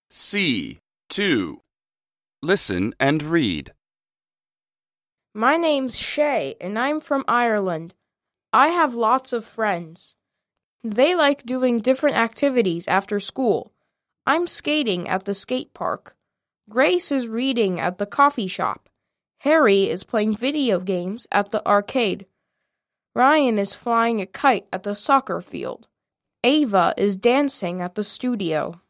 C. 2. Listen and read. My name's Shay, and I'm from Ireland. I have lots of friends. They like doing different activities after school. I'm skating at the skate park. Grace is reading at the coffee shop. Harry is playing video games at the arcade. Ryan is flying a kite at the soccer field. Ava is dancing at the studio.